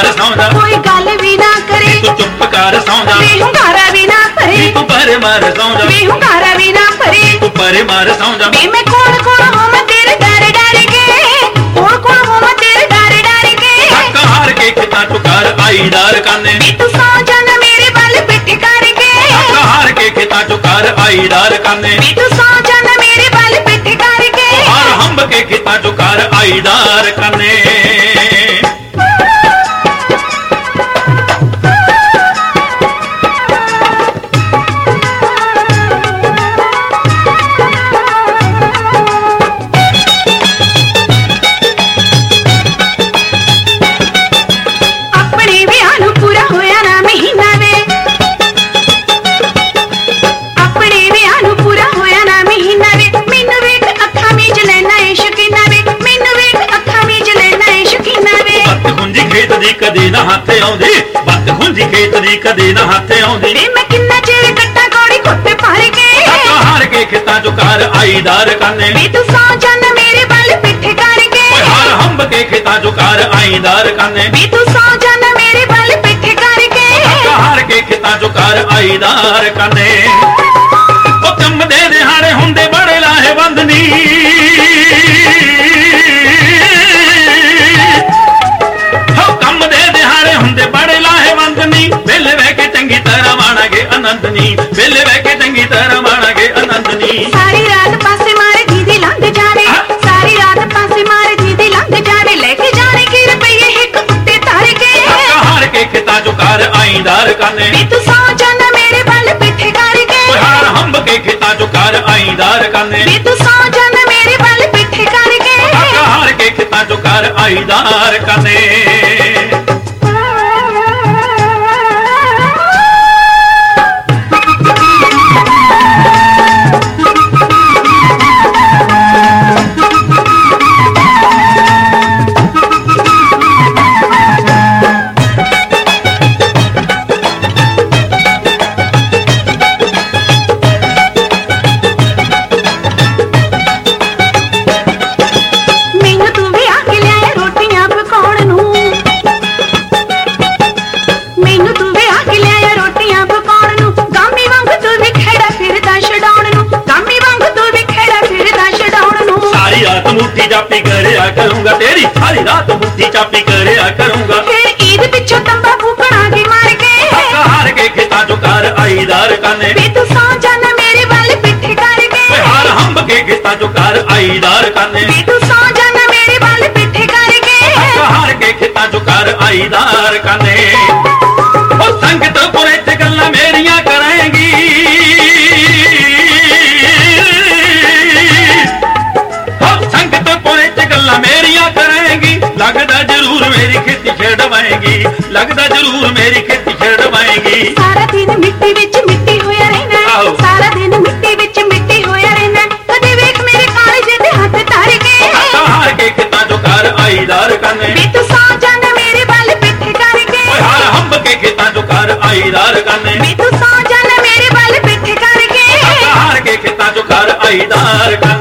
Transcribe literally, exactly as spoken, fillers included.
कर सौ जा, कोई गल भी ना करे तू चुप कर सौ जा, वे हुंकारा भी ना भरे तू परे मार सौ जा, वे हुंकारा भी ना भरे तू परे मार सौ जा। वे मैं कौन कौन हूँ मैं तेरे डर डर के, कौन कौन हूँ मैं तेरे डर डर के। हक हार के खिता चुकार आई दार काने, वे तू सौ जाना मेरे बल पिट करके, हक हार के खिता चुकार आई दार काने, वे तू सौ जाना मेरे बल पिट करके। हार हंब के खिता चुकार आई दार काने। कदे ना हाथे आउंदी बत खुंजी खेत दी कदे ना हाथे आउंदी। वे मैं किन्ना चिर कट्टा कौड़ी खुट्टे पार के, हार के खिता चुकार आई दार काने, वे तू सौ जाना मेरे बल पिट करके। हार हंब के खिता चुकार आई दार काने, वे तू सौ जाना मेरे बल पिट करके। हार के खिता चुकार आई दार काने। ओ कम दे दिहाड़े हुंदे बड़े लाहे बंदनी, बड़े लाहे बंदनी बेले बह के चंगी तरह माणागे आनंदनी, बेले बह के चंगी तरह माणागे आनंदनी। सारी रात पासे मारे दीदी लंघ जावे, सारी रात पासे मारे दीदी लंघ जावे, लेके जाने की रुपये हिक उत्ते तार के। हार के खिता चुकार आई दार काने, वे तू सौ जाना मेरे बल पिट करके। हार हंब के खिता चुकार आई दार काने, वे तू सौ जाना मेरे बल पिट करके। हार के खिता चुकार आई दार काने। मुट्ठी चापी करया करूंगा तेरी सारी रात, मुट्ठी चापी करया करूंगा। फिर ईद पिछो तंबा फूकना की मार के, हार के खिता चुकार आई दार काने, वे तू सौ जाना मेरे बल पिट करके। हार हंब के खिता चुकार आई दार काने, वे तू सौ जाना मेरे बल पिट करके। हार के खिता चुकार आई दार काने। ओ संगत पुरे च गल्लां मेरियां कराएंगी, मेरिया करेंगी, लगदा जरूर मेरी खेती छेड़वाएंगी, लगदा जरूर मेरी खेती छेड़वाएंगी। सारा दिन मिट्टी विच मिट्टी होया रहना, सारा दिन मिट्टी विच मिट्टी होया रहना, कदे वेख मेरे काले दे हाथ तार के। हार के खिता चुकार आई दार काने, वे तू सौ जाना मेरे बल पिट करके। हार हंब के खिता चुकार आई दार काने, वे तू सौ जाना मेरे बल पिट करके। हार के खिता चुकार आई दार काने।